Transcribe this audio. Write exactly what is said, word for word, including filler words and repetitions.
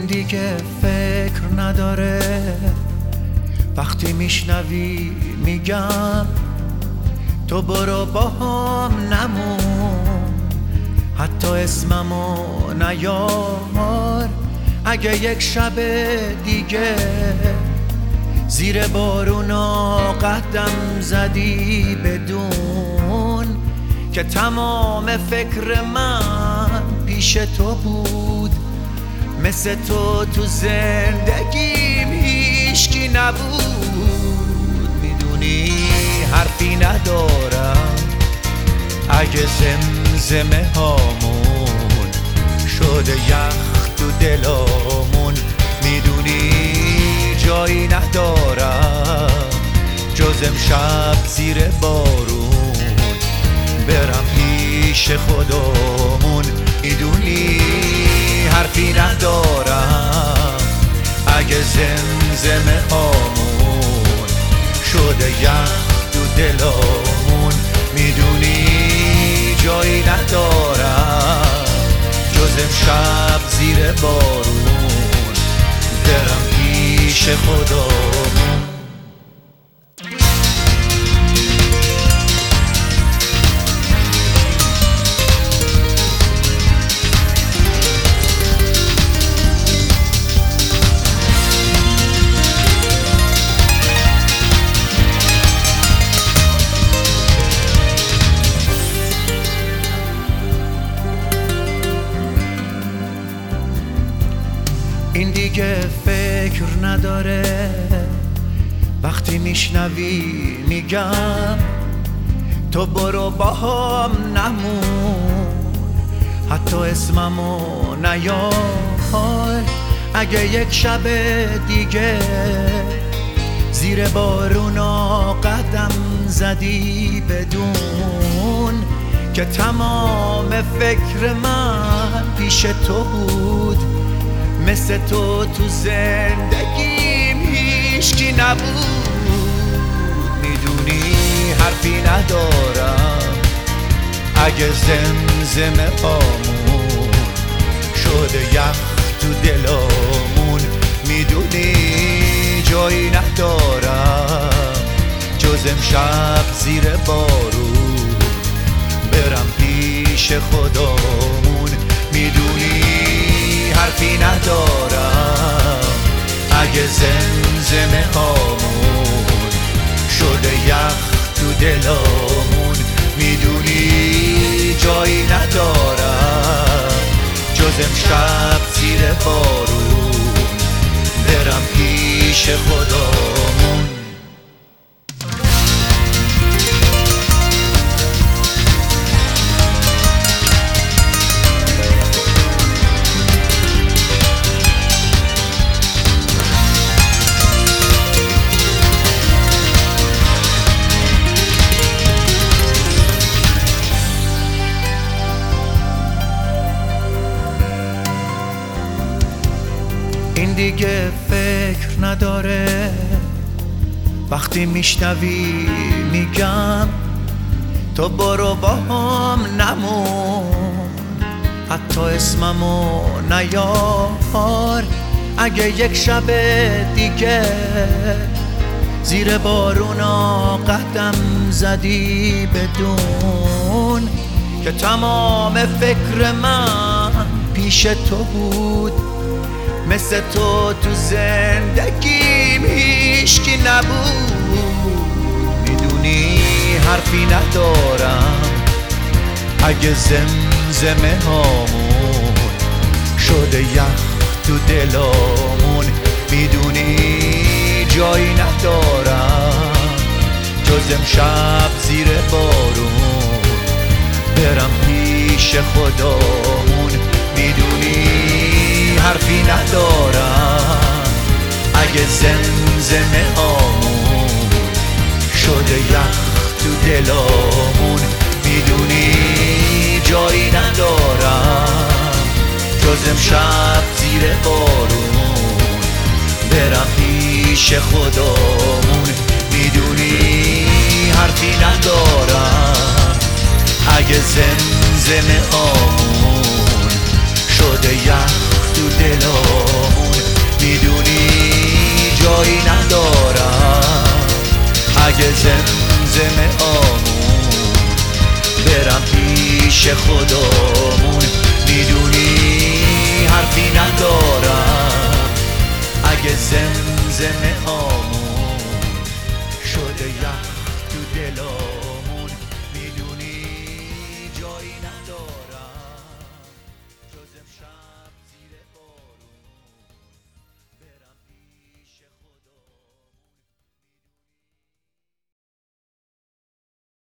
دیگه فکر نداره. وقتی میشنوی میگم تو برو با هم نمون، حتی اسممو نیار. اگه یک شب دیگه زیر بارونا قدم زدی بدون که تمام فکر من پیش تو بود، مثل تو تو زندگیم هیچکی نبود. میدونی حرفی ندارم اگه زمزمه هامون شده یخ تو دلامون. میدونی جایی ندارم جز امشب زیر بارون برم پیش خودمون. میدونی حرفی ندارم اگه زمزمه هامون شده یخ تو دلامون. میدونی جایی ندارم جز امشب زیر بارون برم پیش خودمون. این دیگه فکر نداره. وقتی میشنوی میگم تو برو با هم نمون، حتی اسممو نیار. اگه یک شب دیگه زیر بارونا قدم زدی بدون که تمام فکر من پیش تو بود، مثل تو تو زندگیم هیچکی نبود. میدونی حرفی ندارم اگه زمزمه هامون شده یخ تو دلامون. میدونی جایی ندارم جز امشب زیر بارون برم پیش خودمون. میدونی حرفی ندارم اگه زمزمه هامون شده یخ تو دلامون. میدونی جایی ندارم جز امشب زیر بارون برم پیش خودمون. این دیگه فکر نداره. وقتی میشنوی میگم تو برو با هم نمون، حتی اسممو نیار. اگه یک شب دیگه زیر بارونا قدم زدی بدون که تمام فکر من پیش تو بود، مثل تو تو زندگیم هیچکی نبود. میدونی حرفی ندارم اگه زمزمه هامون شده یخ تو دلامون. میدونی جایی ندارم جز امشب زیر بارون برم پیش خودمون. میدونی حرفی ندارم اگه زمزمه هامون شده یخ تو دلامون. میدونی جایی ندارم جز امشب زیر بارون برم پیش خودمون. میدونی حرفی ندارم اگه زمزمه هامون شده یخ تو دلامون. زمزمه آمون برم پیش خدامون. میدونی حرفی ندارم اگه زمزمه آمون شده یخ تو دلم.